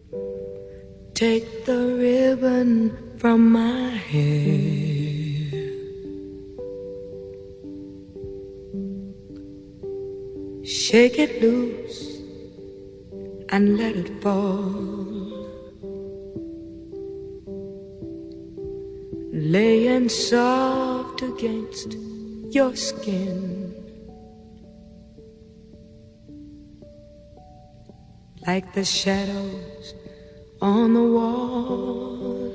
Take the ribbon from my hair. Shake it loose and let it fall. Laying soft against your skin, like the shadows on the wall.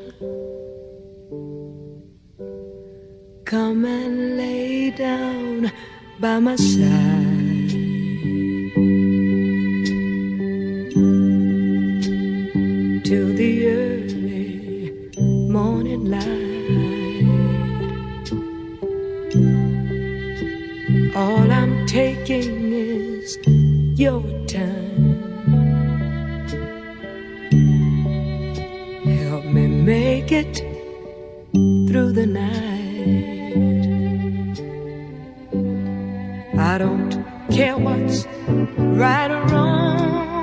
Come and lay down by my side. Till the early morning light. All I'm taking is your time. Help me make it through the night. I don't care what's right or wrong,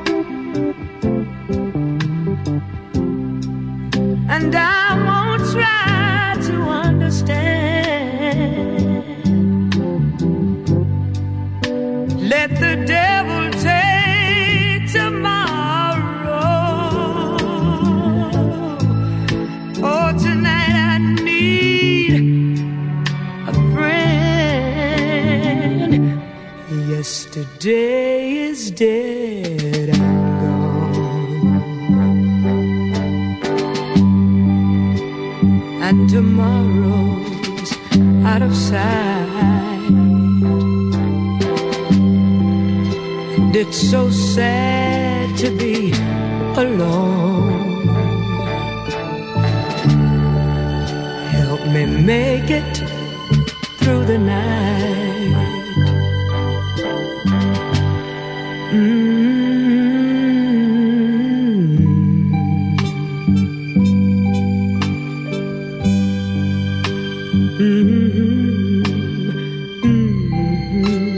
and I won't try to understand. Let the devil take tomorrow. Oh, tonight I need a friend. Yesterday is dead and gone, and tomorrow's out of sight. And it's so sad to be alone. Help me make it through the night.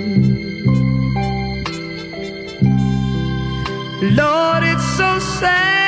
Lord, it's so sad